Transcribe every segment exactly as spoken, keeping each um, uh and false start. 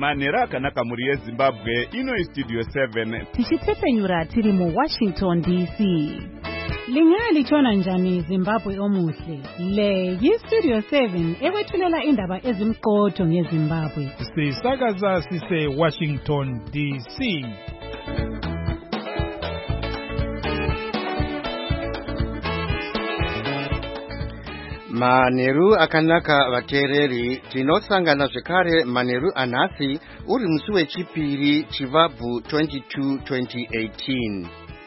Manera akanaka muri yeZimbabwe ino iStudio seven. Tichitepfenyura tiri mu Washington D C. Lingalitshona njani Zimbabwe omuhle? Le yiStudio seven ekwethulela indaba ezimqotho ngeZimbabwe. Sisakaza sise Washington D C. Maneru akanaka vateereri, tinosangana zvekare Maneru anhasi uri musi wechipiri Chivabvu twenty-two twenty eighteen.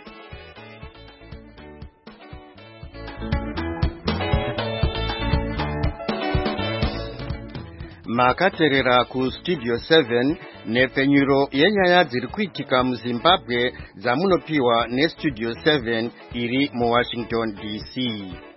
Makateerera ku Studio seven nepfenyuro yenyaya dziri kuitika muZimbabwe dzamunopiwa neStudio seven iri muWashington D C.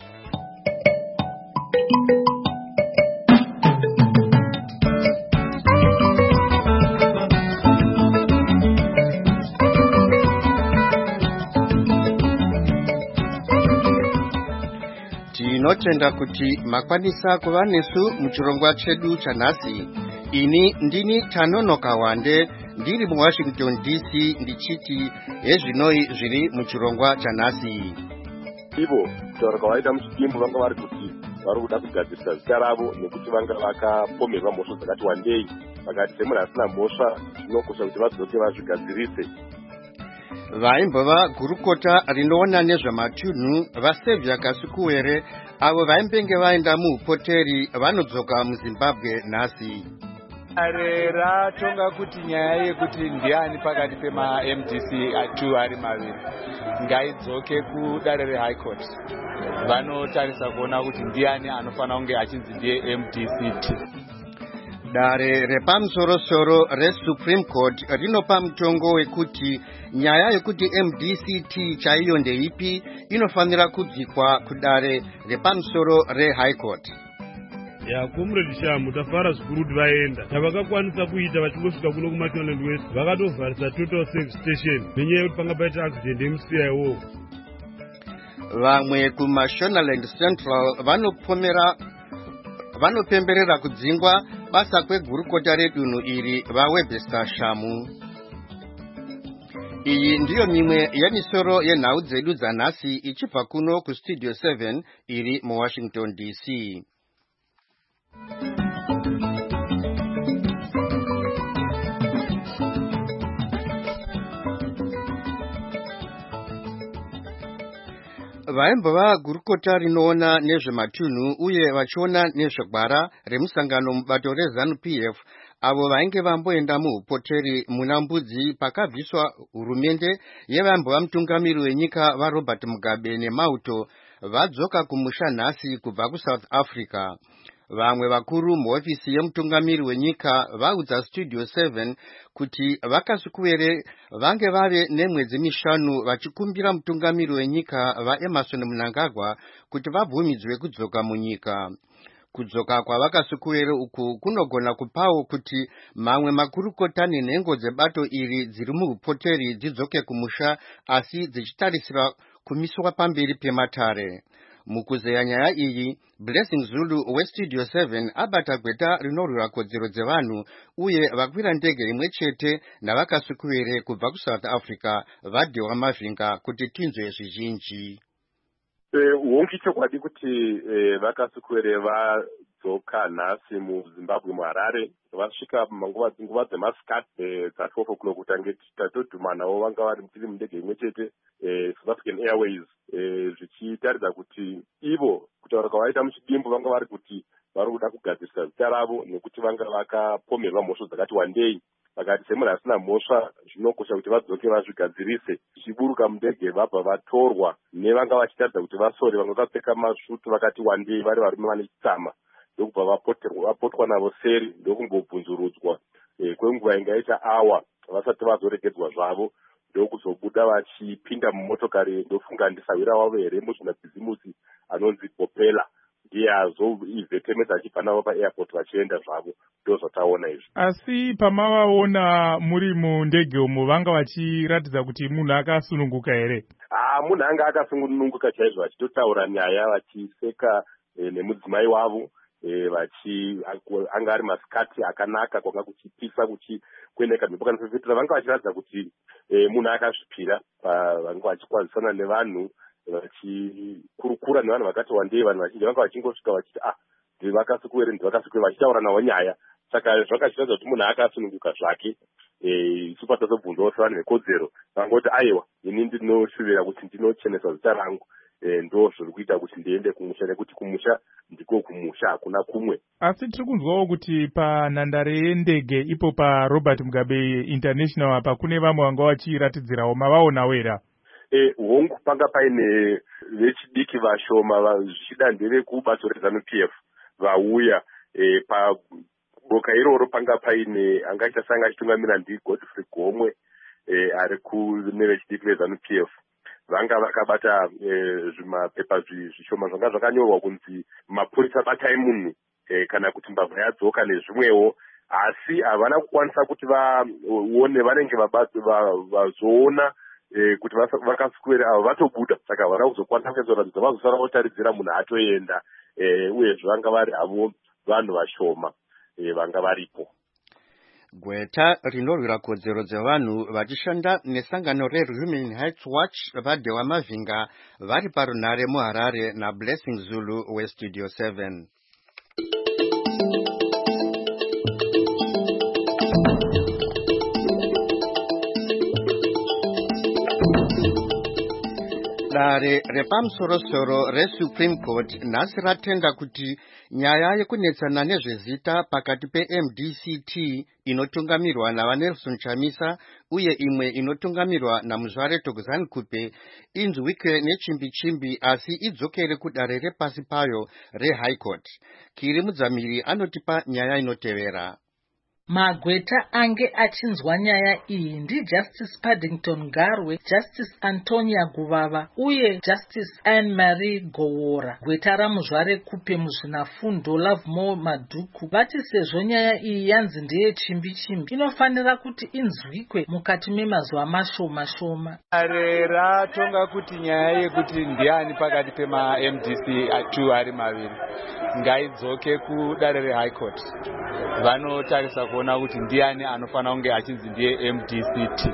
Tinotenda kuti makwanisa kuva nesu muchirongwa chedu chanhasi. Ini ndini Tanonoka Wande ndiri muWashington D C ndichiti ezvinoi zviri muchirongwa chanhasi. Ivo kutaura kwavaita muchidimbu vanga vari kuti vari kuda kugadzirisa zita ravo nekuti vanga vakapomerwa mhosva dzakati wandei. Vakati semunhu asina mhosva zvinokosha kuti vadzoke vazvigadzirise. Vaimbova gurukota rinoona nezvamatunhu vaSevia Kasukuwere avo vaimbenge vaenda muupoteri vanodzoka muZimbabwe nhasi. Are ratonga kuti nyaya yekuti ndiani pakati pema-M D C two ari maviri ngaidzoke kudare reHigh Court. Vanotarisa kuona kuti ndiani anofanira kunge achinzi ndiye M D C two. Dare repamusoro-soro reSupreme Court rinopa mutongo wekuti nyaya yekuti M D C T chaiyo ndeipi inofanira kudzikwa kudare repamusoro reHigh Court. Ya Comrade Shamu tafara zvikuru kuti vaenda tavakakwanisa kuita vachingosvika kuno kuMatonland West vakatovharisa total safe station nenyaya yekuti panga paita accident yemusiya iwowo. Vamwe kuMashonaland Central vanopomera vanopemberera kudzingwa basa kwegurukota redunhu iri vaWebster Shamu. Iyi ndiyo mimwe yemisoro yenhau dzedu dzanhasi ichibva kuno kuStudio seven iri muWashington D C. Vaimbova gurukota rinoona nezvematunhu uye vachiona nezvegwara remusangano mubato reZANU P F avo vainge vamboenda muupoteri muna mbudzi pakabviswa hurumende yevaimbova mutungamiri wenyika vaRobert Mugabe neMauto vadzoka kumusha nhasi kubva kuSouth Africa. Vamwe vakuru muhofisi yemutungamiri wenyika vaudza Studio seven kuti vaKasukuwere vange vave nemwedzi mishanu vachikumbira mutungamiri wenyika vaEmerson Mnangagwa kuti vabvumidzwe kudzoka munyika. Kudzoka kwavaKasukuwere uku kunogona kupawo kuti mamwe makurukota nenhengo dzebato iri dziri muupoteri dzidzoke kumusha asi dzichitarisira kumiswa pamberi pematare. Mukuzeya nyaya iyi, Blessing Zulu weStudio seven abata gweta rinorwira kodzero dzevanhu uye vakwira ndege imwe chete navaKasukuwere kubva kuSouth Africa vadhiwa mavhinga kuti tinzwe zvizhinji. Hongi chokwadi kuti vaKasukuwere vadzoka nhasi muZimbabwe muHarare vasvika manguva dzinguva dzemasikati dzatwelve o'clock kutange tatodhumanawo vanga vari tiri mundege imwe chete South African Airways zvichitaridza kuti ivo kutaura kwavaita muchidimbu vanga vari kuti vari kuda kugadzirisa zita ravo nekuti vanga vakapomerwa mhosva dzakati wandei. Vakati semunhu asina mhosva zvinokosha kuti vadzoke vazvigadzirise. Zvichiburuka mundege vabva vatorwa nevanga vachitaridza kuti vasori vamwe vakapfeka masvutu vakati wandei vari varume vane chitsama ndokubva vapotwa navo seri ndokumbobvunzurudzwa kwenguva ingaita awa vasati vazoregedzwa zvavo ndokuzobuda vachipinda mumotokari ndofunga ndisawira wavo here muzvinabhizimusi anonzi Popela ndiye azoivhetemedza achibva navo paairport vachienda zvavo ndozvataona izvi. Asi pamavaona muri mundege umo vanga vachiratidza kuti munhu akasununguka here? Ah, munhu anga akasununguka chaizvo vachitotaura nyaya vachiseka nemudzimai wavo vachi anga ari masikati akanaka kwanga kuchipisa kuchikwendeka mhepo kana fefetera, vanga vachiratidza kuti munhu akazvipira vanga vachikwazisana nevanhu vachikurukura nevanhu vakati wandei. Vanhu vachinji vanga vachingosvika vachiti ah ndivakasikuere ndivakasikuere vachitaura nawo nyaya. Saka zvakachiratidza kuti munhu akasununguka zvake. Isu patazobvunzawo sevanhu vekodzero vangoti aiwa ini ndinoshuvira kuti ndinochenesa zita rangu, ndo zviri kuita kuti ndiende kumusha, nekuti kumusha ndiko kumusha, hakuna kumwe. Asi tiri kunzwawo kuti panhandare yendege ipo paRobert Mugabe International apa kune vamwe vanga vachiratidzirawo, mavaonawo here? E, hongu panga paine vechidiki vashoma zvichida ndevekubato reZANU-P F vauya e, paboka iroro panga paine angaita sanga achitungamira ndi Godfrey Gomwe e, ari kune vechidiki veZANU-P F. Vanga vakabata zvimapepa zvishoma zvanga zvakanyorwa kunzi mapurisa batai munhu e, kana kuti mbavha yadzoka nezvimwewo, asi havana kukwanisa kuti vaone, vanenge vazoona E, kuti vakaswera avo vatobuda, saka vana kuzokwanisa kuzoratidza vazosara votaridzira munhu atoenda, e, uyezve vanga vari avo vanhu vashoma e, vanga varipo. Gweta rinorwira kodzero dzevanhu vachishanda nesangano reHuman Rights Watch vadhewa mavhinga vari parunhare muHarare naBlessing Zulu weStudio seven. Dare repamusoro-soro reSupreme Court nhasi ratenda kuti nyaya yekunetsana nezvezita pakati pe-M D C T inotungamirwa navaNelson Chamisa uye imwe inotungamirwa naMuzvare Thokozani Kupe inzwike nechimbi-chimbi asi idzokere kudare repasi payo reHigh Court. Kiri Mudzamiri anotipa nyaya inotevera. Magweta ange achinzwa nyaya iyi ndiJustice Paddington Garwe, Justice Antonia Guvava uye Justice Anne-Marie Gowora. Gweta raMuzvare Kupe muzvinafundo Lovemore Madhuku vati sezvo nyaya iyi yanzi ndeye chimbi-chimbi inofanira kuti inzwikwe mukati memazuva mashoma shoma. Dare ratonga kuti nyaya yekuti ndiani pakati pema-M D C atu ari maviri ngaidzoke kudare reHigh Court. Vanotarisa kuona kuti ndiani anofanira kunge achinzi ndiye M D C T,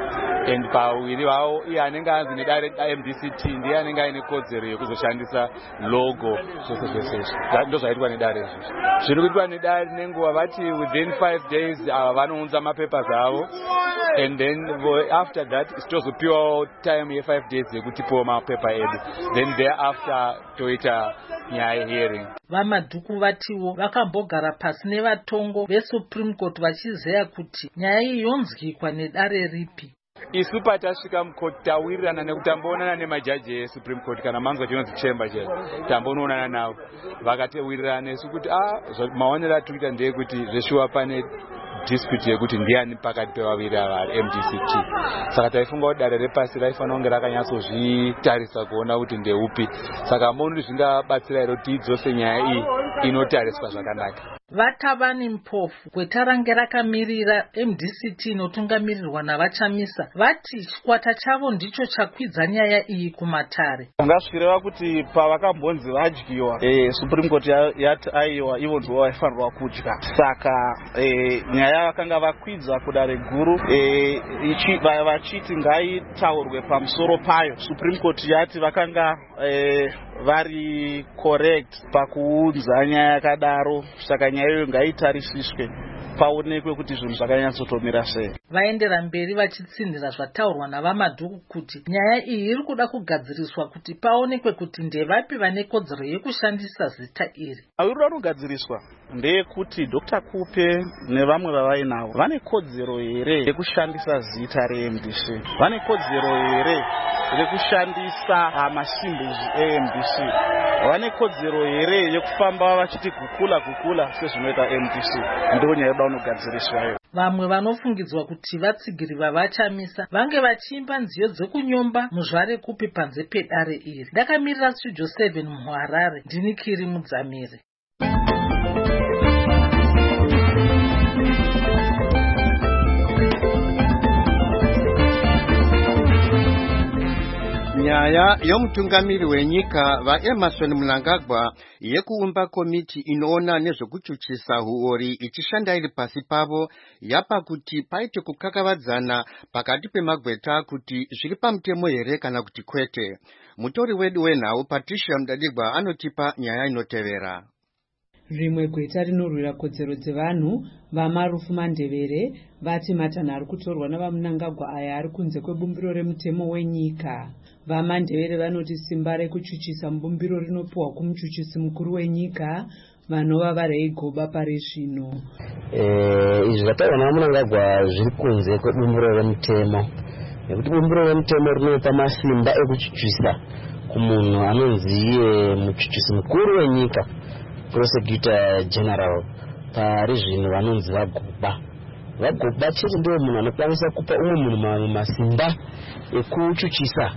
and pawiri vavo iye anenge anzi nedare M D C T ndiye anenge aine kodzero yekuzoshandisa logo zvese zvese. Ndo zvaitwa nedare izvozvo. Zviri kuitwa nedare nenguva vati within five days ava vanounza mapepers avo, and then after that sitozopiwawo time ye five days yekutipawo mapepa edu, then thereafter toita nyaya hearing. VaMadhuku vatiwo vakambogara pasi nevatongo veSupreme Court vachizeya kuti nyaya iyi yonzwikwa nedare ripi. Isu patasvika mukoti tawirirana nekuti tamboonana nemajaji eSupreme Court kana manzwa chinonzi chamber chaicho tambonoonana navo vakatiwirirana nesu kuti ah maonero atikuita ndeyekuti zveshuwa pane dispute yekuti ndiani pakati pevaviri ava M D C T. Saka taifunga kuti dare repasi raifanira kunge rakanyatsozvitarisa kuona kuti ndeupi. Saka moni zvingabatsira here kuti idzose nyaya iyi inotariswa zvakanaka. Vatavani Mpofu, gweta range rakamirira M D C T inotungamirirwa navaChamisa, vati chikwata chavo ndicho chakwidza nyaya iyi kumatare. Ngasvireva kuti pavakambonzi vadyiwa, eh, Supreme Court yati aiwa ivo ndivo vaifanirwa kudya. Saka eh, nyaya vakanga vakwidza kudare guru, eh, ichi vachiti ngaitaurwe pamusoro payo. Supreme Court yati vakanga eh, vari correct pakuudza nyaya yakadaro, saka nyaya iyo ngaitarisiswe paonekwe kuti zvinhu zvakanyatsotomira sei. Vaendera mberi vachitsinhira zvataurwa navaMadhuku kuti nyaya iyi iri kuda kugadziriswa kuti paonekwe kuti ndevapi vane kodzero yekushandisa zita iri. Aurida kugadziriswa ndeyekuti Doctor Kupe nevamwe vavainavo vane kodzero here yekushandisa zita reM D C, vane kodzero here yekushandisa masimbles eM D C, vane kodzero here yekufamba vachiti kukula kukula sezvinoita M D C. Ndiyo nyaya yoda kugadziriswayo. Vamwe vanofungidzwa kuti vatsigiri vavaChamisa vange vachiimba nziyo dzekunyomba Muzvare Kupe panze pedare iri. Ndakamirira Studio seven muHarare, ndini Kiri Mudzamiri. nyaya yomutungamiri wenyika vaEmmerson Mnangagwa yekuumba komiti inoona nezvekuchuchisa huori ichishanda iri pasi pavo yapa kuti paite kukakavadzana pakati pemagweta kuti zviri pamutemo here kana kuti kwete. Mutori wedu wenhau Patricia Mdadigwa anotipa nyaya inotevera. Rimwe gweta rinorwira kodzero dzevanhu vamarufu mandevere vati matanho ari kutorwa navaMnangagwa aya ari kunze kwebumbiro remutemo wenyika. Vamandevere vanoti simba rekuchuchisa mubumbiro rinopiwa kumuchuchisi mukuru wenyika vanova vareigoba pari zvino. Izvi zvataurwa navaMnangagwa zviri kunze kwebumbiro remutemo, nekuti bumbiro remutemo rinopa masimba ekuchuchisa kumunhu anonzi iye muchuchisi mukuru wenyika, Prosecutor General. Pari zvino vanonzi vagoba. Vagoba chete ndiwo munhu anokwanisa kupa umwe munhu mamwe masimba ekuchuchisa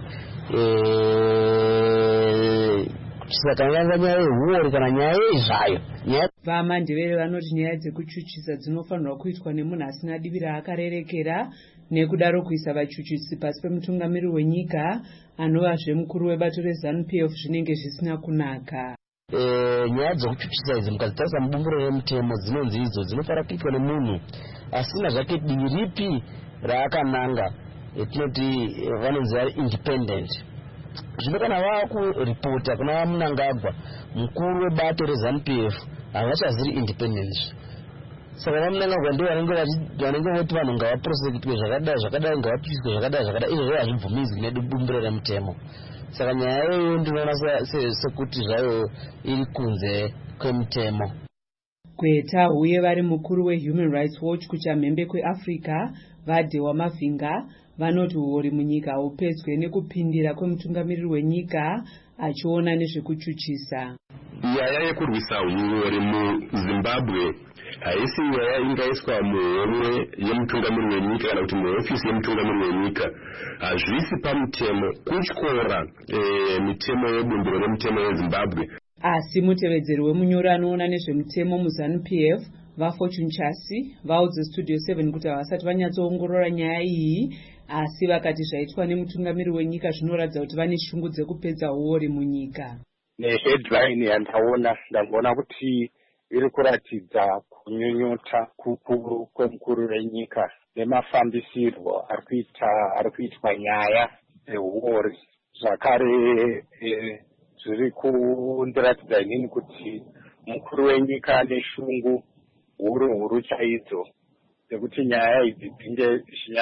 kuchuchisa kana nyaya yehuori kana nyaya yezvayo. Vamandevere vanoti nyaya dzekuchuchisa dzinofanirwa kuitwa nemunhu asina divi raakarerekera, nekudaro kuisa vachuchisi pasi pemutungamiri wenyika anovazve mukuru webato reZANU P F zvinenge zvisina kunaka. Nyaya dzekuchuchisa idzi mukadzitarisa mubumbiro remutemo dzinonzi idzo dzinofanira kuitwa nemunhu asina zvake divi ripi raakananga, tinoti vanonzi vari independent. Zvino kana vava kuripota kuna vaMnangagwa mukuru webato reZANU P F havachaziri independent. Saka vaMnangagwa ndivo vanenge voti vanhu ngavaprosekutwe zvakadai zvakadai ngavapiswe zvakadai zvakadai, izvo hazvibvumidzwi nebumbiro remutemo. Saka nyaya iyoyo ndinoona sekuti zvayo iri kunze kwemutemo. Gweta uye vari mukuru weHuman Rights Watch kuchamhembe kweAfrica vaDewa Mavhinga vanoti huori munyika haupedzwe nekupindira kwemutungamiriri wenyika achiona nezvekuchuchisa. Nyaya yekurwisa huori muZimbabwe haisi nyaya ingaiswa muhomwe yemutungamiriri wenyika kana kuti muhofisi yemutungamiriri wenyika. Hazvisi pamutemo kutyora mitemo yebumbiro remutemo yeZimbabwe. Asi mutevedzeri wemunyori anoona nezvemutemo muZANU P F vaFortune Chasi vaudze Studio seven kuti havasati vanyatsoongorora nyaya iyi, asi vakati zvaitwa nemutungamiri wenyika zvinoratidza kuti vane shungu dzekupedza huori munyika. Neheadline yandaona ndamboona kuti iri kuratidza kunyunyuta kukuru kwemukuru wenyika nemafambisirwo ari kuitwa nyaya yehuori. Zvakare zviri kundiratidza inini kuti mukuru wenyika ane shungu huru huru chaidzo dzekuti nyaya idzi dzinge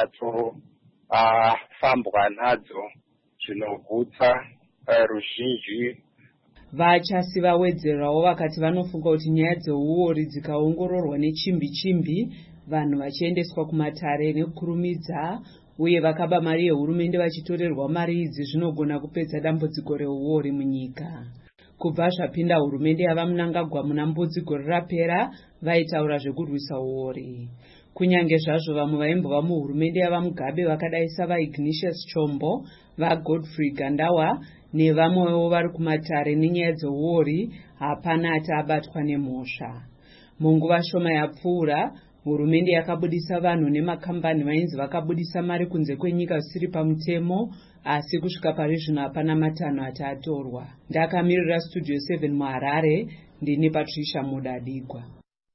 zvinyatsofambwa nadzo zvinobvutsa ruzhinji. Vachasi vawedzerawo vakati vanofunga kuti nyaya dzehuori dzikaongororwa nechimbi chimbi vanhu vachiendeswa kumatare nekukurumidza, uye vakaba mari yehurumende vachitorerwa mari idzi zvinogona kupedza dambudziko rehuori munyika. Kubva zvapinda hurumende yavaMnangagwa muna mbudzigore rapera vaitaura zvekurwisa huori. Kunyange zvazvo vamwe vaimbova muhurumende yavaMugabe vakadai savaIgnatius Chombo, vaGodfrey Gandawa nevamwewo vari kumatare nenyaya dzehuori, hapana ati abatwa nemhosva. Munguva shoma yapfuura, hurumende yakabudisa vanhu nemakambani vainzi vakabudisa mari kunze kwenyika zvisiri pamutemo, asi kusvika pari zvino hapana matanho ati atorwa. Ndakamirira Studio seven muHarare, ndini Patricia Mudadigwa.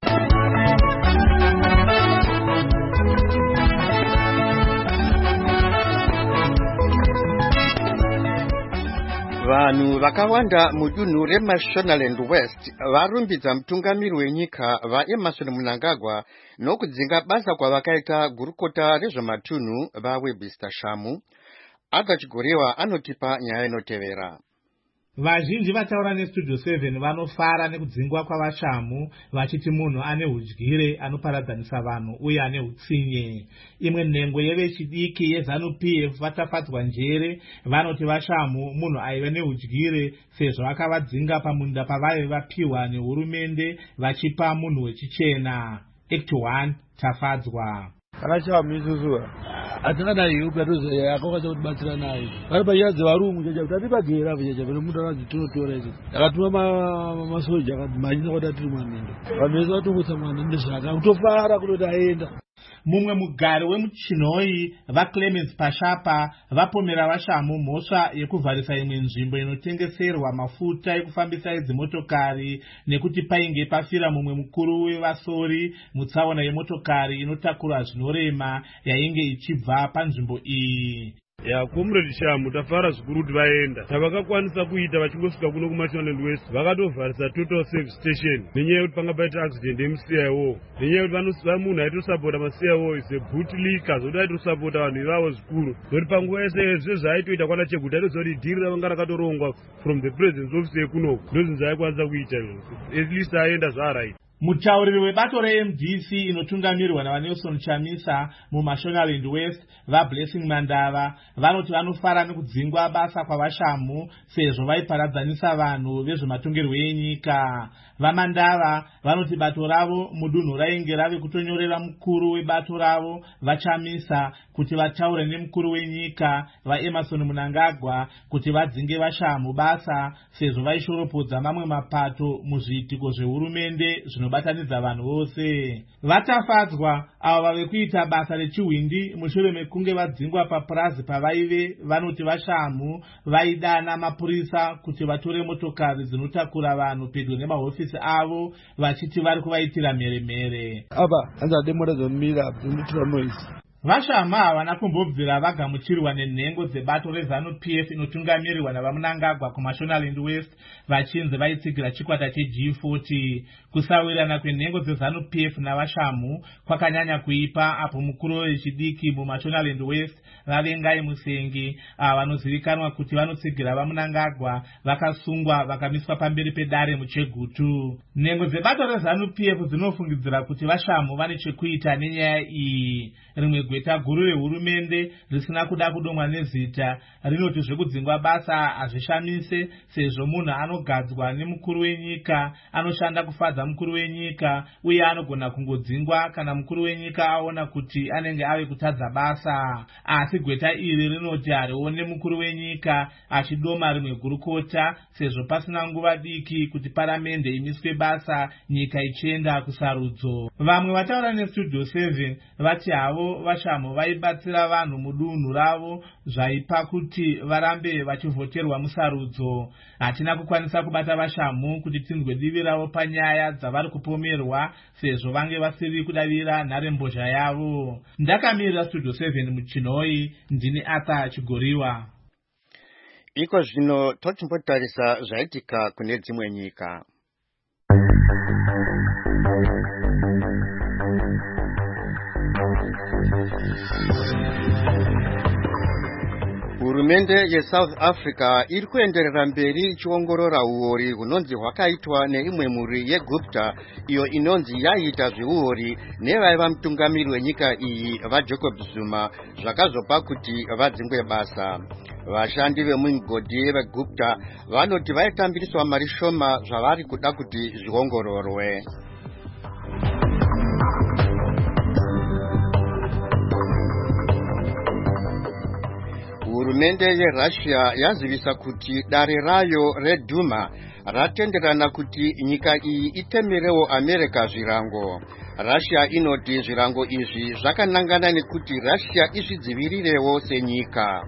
Vanhu vakawanda mudunhu reMashonaland West varumbidza mutungamiri wenyika vaEmmerson Mnangagwa nokudzinga basa kwavakaita gurukota rezvematunhu vaWebster Shamu. Adha Chigorewa anotipa nyaya inotevera. Vazhinji vataura neStudio seven vanofara nekudzingwa kwavaShamu vachiti munhu ane hudyire anoparadzanisa vanhu uye ane utsinye. Imwe nhengo yevechidiki yeZANU P F vatafadzwa njere vanoti vaShamu munhu aiva nehudyire sezvo akavadzinga pamunda pavaive vapiwa nehurumende vachipa munhu wechichena. Act one tafadzwa. Kana Shamu isusu atingadai yupi atozoya akakwanisa kutibatsira naye vari panyaya dzevarungu chacha kuti atipagera apo chacha pane munhu akadzi tinotora isu akatuma masoja akati manyisa kuti atiri mwanindo vanhu vese vatongotsa mwanindo zvaka kutofara kutoti aenda. mumwe mugari wemuchinoi vaClemens Pashapa vapomera vashamu mhosva yekuvharisa imwe nzvimbo inotengeserwa mafuta ekufambisa edzimotokari nekuti painge pafira mumwe mukuru wevasori mutsaona yemotokari inotakura zvinorema yainge ichibva panzvimbo iyi. ya comrade Shamu tafara zvikuru kuti vaenda tavakakwanisa kuita vachingosvika kuno kuMashonaland West vakatovharisa total service station nenyaya yekuti panga paita accident yemuC I O nenyaya yekuti munhu aitosapota maC I O ise bootlicker zvokuti aitosapota vanhu ivavo zvikuru zvokuti panguva yese zvezvaaitoita kwana Cheguta aitoziva kuti dhiri ravanga rakatorongwa from the president's office yekunoku ndozvinhu zvaaikwanisa kuita at least aenda zvaaraita. Mutauriri webato re-M D C inotungamirwa naVanelson Chamisa muMashonaland West vaBlessing Mandava vanoti vanofara nekudzingwa basa kwavashamu sezvo vaiparadzanisa vanhu vezvematongerwo enyika. VaMandava vanoti bato ravo mudunhu rainge rave kutonyorera mukuru webato ravo vaChamisa kuti vataure nemukuru wenyika vaEmerson Mnangagwa kuti vadzinge vashamu basa sezvo vaishoropodza mamwe mapato muzviitiko zvehurumende zvinobatanidza vanhu vose. Vatafadzwa avo vave kuita basa rechihwindi mushure mekunge vadzingwa papurazi pavaive vanoti vashamu vaidana mapurisa kuti vatore motokari dzinotakura vanhu pedyo nemahofisi avo vachiti vari kuvaitira mheremhere. Aba hanzade mota dzomira dzinoitira noise. Vashamu havana kumbobvira vagamuchirwa nenhengo dzebato reZANU-P F inotungamirirwa navaMnangagwa kuMashonaland West vachinzi vaitsigira chikwata cheG forty. Kusawirirana kwenhengo dzeZANU-P F navashamu kwakanyanya kuipa apo mukuru wechidiki muMashonaland West vaVengai Musengi vanozivikanwa kuti vanotsigira vaMnangagwa vakasungwa vakamiswa pamberi pedare muChegutu. Nhengo dzebato reZANU-P F dzinofungidzira kuti vashamu vane chekuita nenyaya iyi. Rimwe gweta guru rehurumende risina kuda kudomwa nezita rinoti zvekudzingwa basa hazvishamise sezvo munhu anogadzwa nemukuru wenyika anoshanda kufadza mukuru wenyika uye anogona kungodzingwa kana mukuru wenyika aona kuti anenge ave kutadza basa. Asi gweta iri rinoti harione mukuru wenyika achidoma rimwe gurukota sezvo pasina nguva diki kuti paramende imiswe basa nyika ichienda kusarudzo. Vamwe vataura neStudio seven vati havo vashamu vaibatsira vanhu mudunhu ravo zvaipa kuti varambe vachivhoterwa musarudzo. Hatina kukwanisa kubata vashamu kuti tinzwe divi ravo panyaya dzavari kupomerwa sezvo vange vasiri kudavira nharembozha yavo. Ndakamirira Studio seven muChinoi, ndini Arthur Chigoriwa. Iko zvino tochimbotarisa zvaitika kune dzimwe nyika. Hurumende yeSouth Africa iri kuenderera mberi ichiongorora uori hunonzi hwakaitwa neimwe mhuri yeGupta iyo inonzi yaita zveuori nevaiva mutungamiri wenyika iyi vaJacob Zuma zvakazopa kuti vadzingwe basa. Vashandi vemumigodhi veGupta vanoti vaitambiriswa mari shoma zvavari kuda kuti zviongororwe. Hurumende yeRussia yazivisa kuti dare rayo reDuma ratenderana kuti nyika iyi itemerewo America zvirango. Russia inoti zvirango izvi zvakanangana nekuti Russia izvidzivirirewo senyika.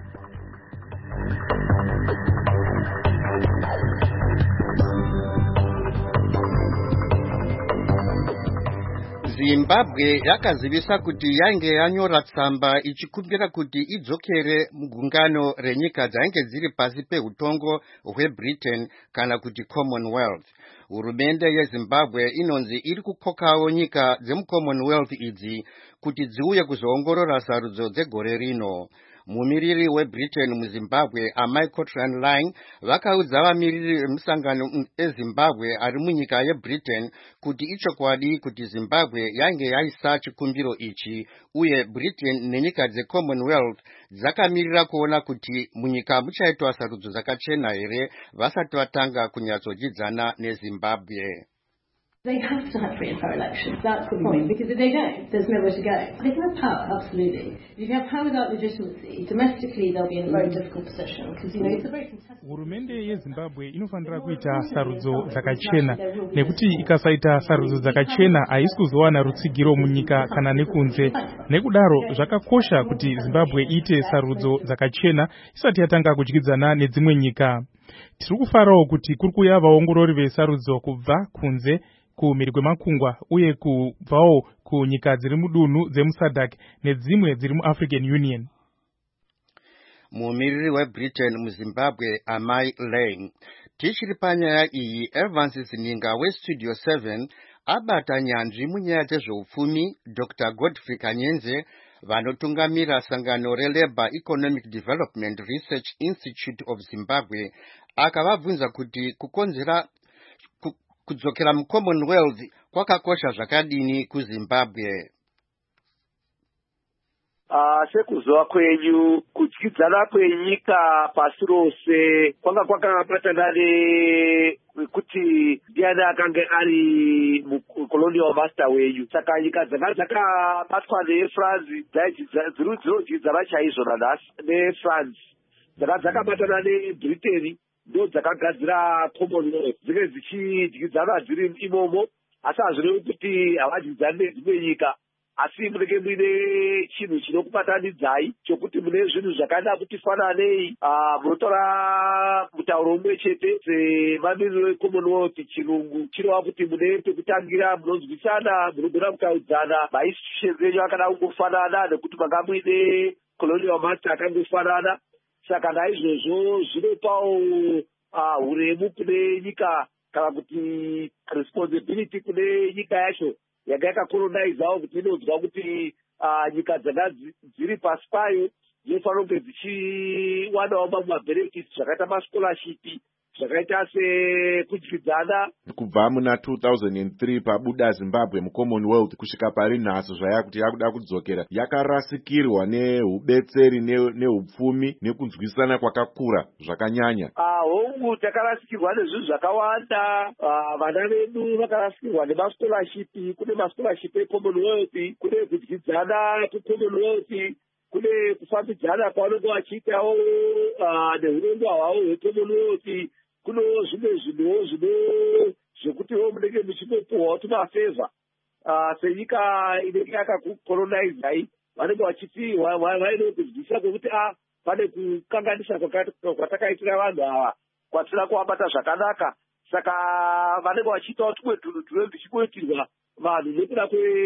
Zimbabwe yakazivisa kuti yainge yanyora tsamba ichikumbira kuti idzokere mugungano renyika dzainge dziri pasi pehutongo hweBritain kana kuti Commonwealth. Hurumende yeZimbabwe inonzi iri kukokawo nyika dzemuCommonwealth idzi kuti dziuye kuzoongorora sarudzo dzegore rino. Mumiriri weBritain muZimbabwe aMichael Tranline vakaudza vamiriri vemusangano eZimbabwe ari munyika yeBritain kuti ichokwadi kuti Zimbabwe yainge yaisa chikumbiro ichi uye Britain nenyika dzeCommonwealth dzakamirira kuona kuti munyika muchaitwa sarudzo dzakachena here vasati vatanga kunyatsodzidzana neZimbabwe. They have to have free and fair elections. That's the point. Because if they don't, there's nowhere to go. They can have power, absolutely. If you have power without legitimacy, domestically they'll be in a very difficult position. Because, you know, it's a very contested... Hurumende yeZimbabwe inofanira kuita sarudzo dzakachena, nekuti ikasaita sarudzo dzakachena haisi kuzowana rutsigiro munyika kana nekunze. Nekudaro zvakakosha kuti Zimbabwe iite sarudzo dzakachena isati yatanga kudyidzana nedzimwe nyika. Tiri kufarawo kuti kuri kuuya vaongorori vesarudzo kubva kunze kumhiri kwemakungwa uye kubvawo kunyika dziri mudunhu dzemusadc nedzimwe dziri muAfrican Union. Mumiriri weBritain muZimbabwe Amai Lane. Tichiri panyaya iyi, Evans Zininga weStudio seven abata nyanzvi munyaya dzezveupfumi Doctor Godfrey Kanyenze vanotungamira sangano reLabour Economic Development Research Institute of Zimbabwe akavabvunza kuti kukonzera kudzokera muCommonwealth kwakakosha zvakadini kuZimbabwe. Uh, sekuzova kwenyu kudyidzana kwenyika pasi rose kwanga kwakabatana nekuti ndiani akanga ari mucolonial master wenyu. Saka nyika dzanga dzakabatwa neFrance dzinodyidzana chaizvo nanhasi neFrance, dzanga dzakabatana neBritain ndo dzakagadzira Commonwealth dzinge dzichidyidzana dziri imomo, asi hazvirevi kuti havadyidzani nedzimwe nyika. Asi munenge muine chinhu chinokubatanidzai chokuti mune zvinhu zvakada kuti fananei, munotaura mutauro umwe chete semamiriro eCommonwealth. Chirungu chinova kuti mune pekutangira munonzwisana, munogona kutaudzana, mainstitutions enyu akada kungofanana nekuti manga muine colonial master akangofanana. Saka naizvozvo zvinopawo uremu kune nyika kana kuti responsibility kune nyika yacho yanga yakakolonaizawo kuti inonzwa kuti nyika dzanga dziri pasi payo dzinofanira kunge dzichiwanawo mamwe mabenefits zvakaita mascholarship, zvakaita sekudyidzana. Kubva muna two thousand three pabuda Zimbabwe muCommonwealth kusvika pari nhasi zvaya kuti yakuda kudzokera, yakarasikirwa neubetseri neupfumi nekunzwisana kwakakura zvakanyanya. Hongu takarasikirwa nezvinhu zvakawanda. Vana vedu vakarasikirwa nemascholarship. Kune mascholarship eCommonwealth, kune kudyidzana kuCommonwealth, kune kufambidzana kwavanenge vachiitawo neurongwa hwavo hweCommonwealth. Kunewo zvimwe zvinhuwo zvino zvekutiwo munenge muchinopuhwawo tumafevha senyika inenge yakakukolonizai. Vanenge vachiti vaine kunzwisisa kwekuti a pane kukanganisa kwatakaitira vanhu ava kwatisina kuvabata zvakanaka. Saka vanenge vachiitawo tumwe tunhu tunenge tuchinoitirwa vanhu nekuda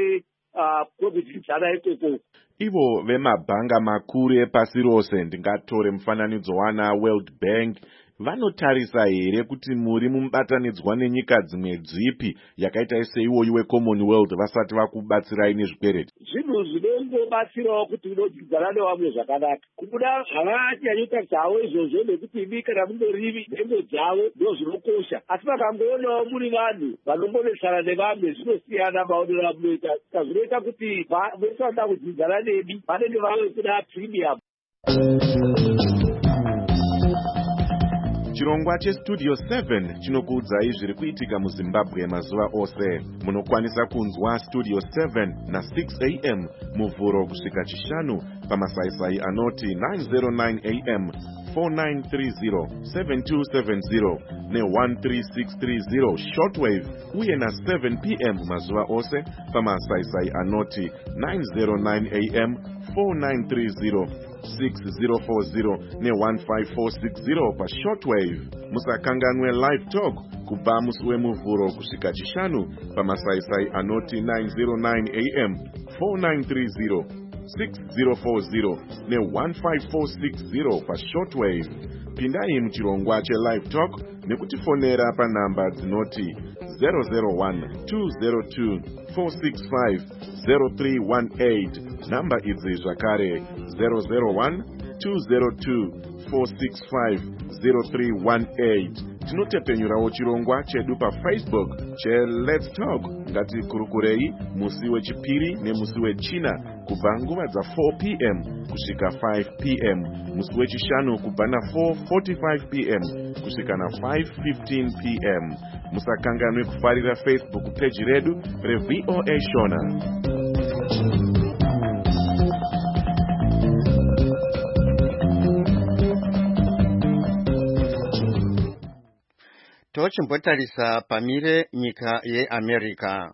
kwekudyidzana ikoko. Ivo vemabhanga makuru epasi rose, ndingatore mufananidzo wana World Bank, vanotarisa here kuti muri mubatanidzwa nenyika dzimwe dzipi yakaita seiwoyi weCommonwealth vasati vakubatsirai nezvikwereti? Zvinhu zvinongobatsirawo kuti unodyidzana nevamwe zvakanaka. Kubuda havanyanyota dzavo izvozvo nekuti imi kana mungorivi nhengo dzavo ndo zvinokosha. Asi vakangoonawo muri vanhu vanongonesana nevamwe zvinosiyana maonero amunoita. Saka zvinoita kuti vese vanoda kudyidzana nemi vanenge vave kuda premium. Chirongwa cheStudio seven chinokuudzai zviri kuitika muZimbabwe mazuva ose. Munokwanisa kunzwa Studio seven na six a m muvhuro kusvika chishanu pamasaisai anoti nine oh nine a m, four nine three zero, seven two seven zero ne one three six three zero shortwave uye na seven p m mazuva ose pamasaisai anoti nine oh nine a m, four nine three zero, six zero four zero ne one five four six zero pa shortwave. Musakanganwe live talk kubva musi wemuvhuro kusvika chishanu pamasaisai anoti nine oh nine a m, four nine three zero, six zero four zero ne one five four six zero pa shortwave. Pindai muchirongwa chelive talk nekutifonera panhamba dzinoti zero zero one, two zero two, four six five, zero three one eight. Namba idzi zvakare zero zero one, two zero two, four six five, zero three one eight. tinotepenyurawo chirongwa chedu paFacebook che Let's Talk ngati kurukurei musi wechipiri nemusi wechina kubva nguva dza four p m kusvika five p m musi wechishanu kubva na four forty-five p m kusvika na five fifteen p m musakanganwe kufarira Facebook page redu reV O A Shona. Tochimbotarisa pamire nyika yeAmerica.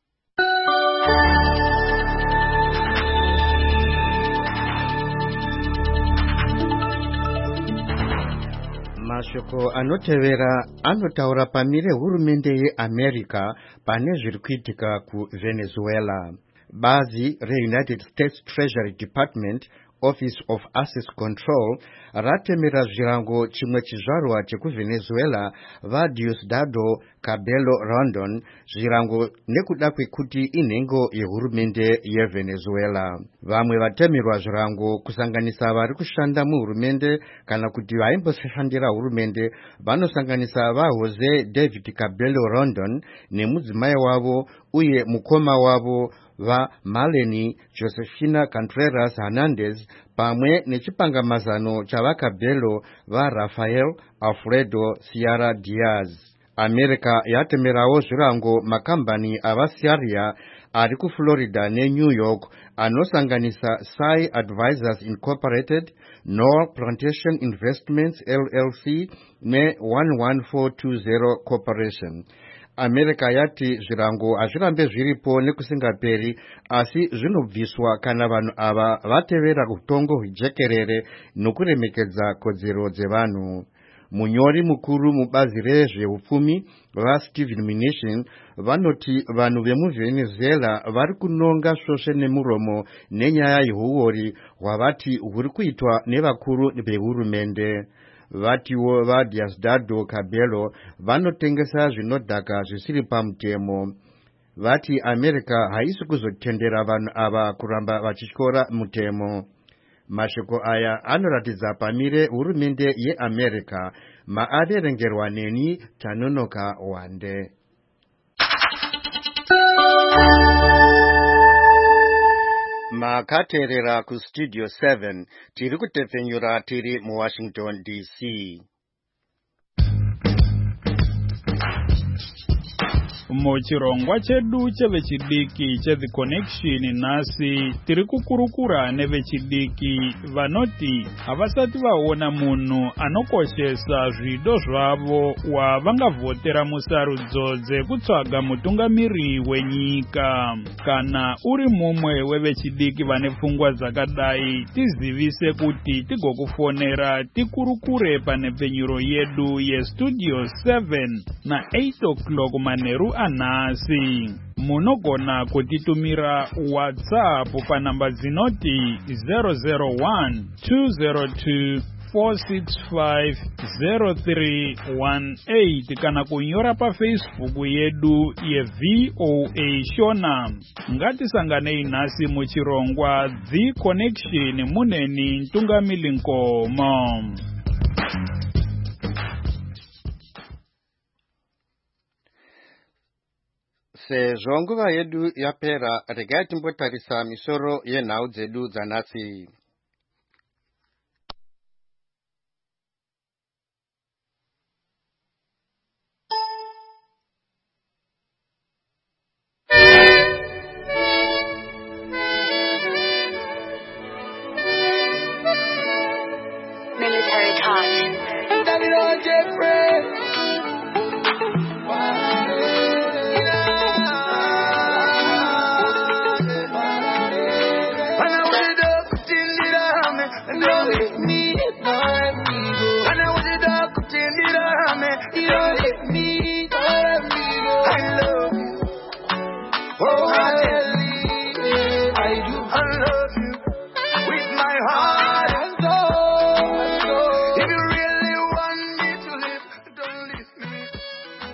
Mashoko anotevera anotaura pamire hurumende yeAmerica pane zviri kuitika kuVenezuela. Bazi reUnited States Treasury Department Office of Assets Control ratemera zvirango chimwe chizvarwa chekuVenezuela vaDiosdado Cabello Rondon zvirango nekuda kwekuti inhengo yehurumende yeVenezuela. Vamwe vatemerwa zvirango kusanganisa vari kushanda muhurumende kana kuti vaimboshandira hurumende vanosanganisa vaJose David Cabello Rondon nemudzimai wavo uye mukoma wavo va Maleni Josefina Contreras Hernandez pamwe nechipangamazano chava Cabello va Rafael Alfredo Sierra Diaz. America yatemerawo zvirango makambani avasiaria ari kuFlorida neNew York anosanganisa Sai Advisors Incorporated, Knoll Plantation Investments L L C ne one one four two zero Corporation. America yati zvirango hazvirambe zviripo nekusingaperi asi zvinobviswa kana vanhu ava vatevera utongo hwejekerere nokuremekedza kodzero dzevanhu. Munyori mukuru mubazi rezveupfumi va Stephen Mnuchin vanoti vanhu vemuVenezuela vari kunonga svosve nemuromo nenyaya yehuori hwavati huri kuitwa nevakuru vehurumende. Vatiwo vaDiosdado Cabello vanotengesa zvinodhaka zvisiri pamutemo. Vati America haisi kuzotendera vanhu ava kuramba vachityora mutemo. Mashoko aya anoratidza pamire hurumende yeAmerica. Maaverengerwa neni Tanonoka Wande. Makaterera ku Studio seven tiri kutepfenyura tiri mu Washington D C. Muchirongwa chedu chevechidiki cheThe Connection nhasi tiri kukurukura nevechidiki vanoti havasati vaona munhu anokoshesa zvido zvavo wavangavhotera musarudzo dzekutsvaga mutungamiri wenyika. Kana uri mumwe wevechidiki vane pfungwa dzakadai, tizivise kuti tigokufonera tikurukure panepfenyuro yedu yeStudio seven na eight o'clock manheru anhasi. Munogona kutitumira WhatsApp panamba dzinoti zero zero one two zero two four six five zero three one eight kana kunyora paFacebook yedu yeV O A Shona. Ngatisanganei nhasi muchirongwa The Connection muneni Ntungamili Nkomo. Sezvo nguva yedu yapera, regai timbotarisa misoro yenhau dzedu dzanhasi. Military touch.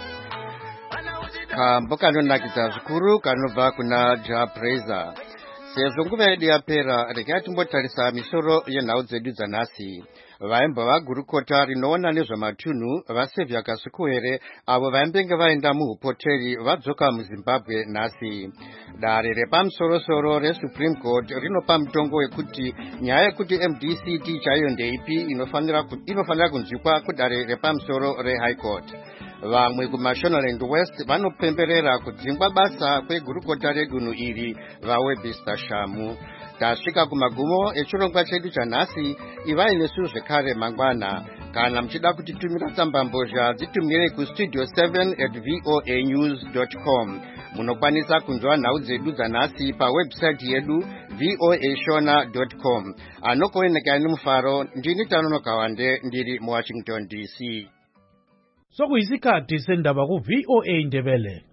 Kambo kanonakidza zvikuru kanobva kuna Ja Praiser. sezvo nguva yedu yapera regai timbotarisa misoro yenhau dzedu dzanhasi. Vaimba vagurukota rinoona nezvematunhu vaSaviour Kasukuwere avo vaimbenge vaenda muhupoteri vadzoka muZimbabwe nhasi. Dare repamusorosoro reSupreme Court rinopa mutongo wekuti nyaya yekuti M D C T chaiyo ndeipi inofanira inofanira kunzwikwa kudare repamusoro reHigh Court. Vamwe kuMashonaland West vanopemberera kudzingwa basa kwegurukota redunhu iri vaWebster Shamu. Tasvika kumagumo echirongwa chedu chanhasi. Ivai nesu zvekare mangwana. Kana muchida kutitumira tsambambozha dzitumire kustudio seven at voa news dot com. Munokwanisa kunzwa nhau dzedu dzanhasi pawebsite yedu voa shona dot com. Anokuonekera nemufaro ndini Tanonoka Wande ndiri muWashington D C. Sokuyisikhathi sendaba ku V O A Ndebele.